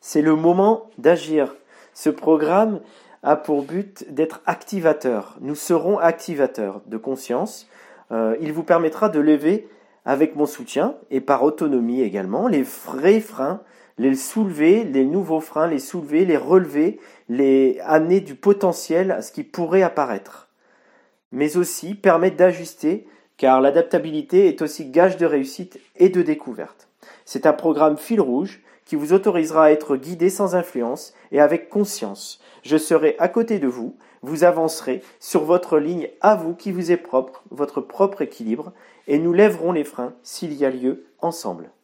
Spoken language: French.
C'est le moment d'agir. Ce programme a pour but d'être activateur. Nous serons activateurs de conscience. Il vous permettra de lever, avec mon soutien et par autonomie également, les vrais freins, les soulever, les nouveaux freins, les soulever, les relever, les amener du potentiel à ce qui pourrait apparaître. Mais aussi permettre d'ajuster, car l'adaptabilité est aussi gage de réussite et de découverte. C'est un programme fil rouge qui vous autorisera à être guidé sans influence et avec conscience. Je serai à côté de vous, vous avancerez sur votre ligne à vous qui vous est propre, votre propre équilibre, et nous lèverons les freins s'il y a lieu ensemble.